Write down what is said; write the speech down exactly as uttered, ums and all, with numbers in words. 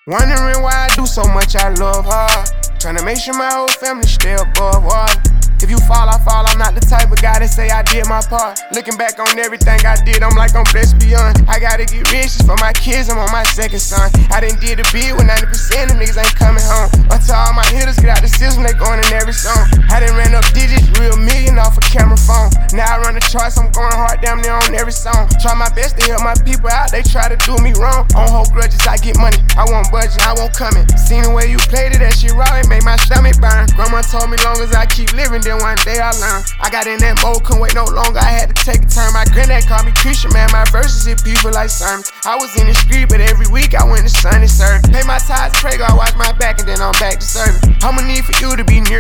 Wondering why I do so much, I love hard. Tryna make sure my whole family stay above water. If you fall, I fall, I'm not the type of guy that say I did my part. Looking back on everything I did, I'm like I'm blessed beyond. I gotta get rich, it's for my kids, I'm on my second son. I done did a bid when ninety percent of niggas ain't coming home. Until all my hitters get out the system, they going in every song. I done ran up digits, real million off a camera phone. Now I run the charts, I'm going hard damn near on every song. Try my best to help my people out, they try to do me wrong. On hold grudges, I get money, I won't budge, I won't come in. Seen the way you played it, that shit raw, it made my stomach burn. Grandma told me long as I keep living, then one day I learn. I got in that mode, couldn't wait no longer, I had to take a turn. My granddad called me Christian, man, my verses hit people like sermons. I was in the street, but every week I went to Sunday service. Pay my tithes, pray God, watch my back, and then I'm back to serving. I'ma need for you to be near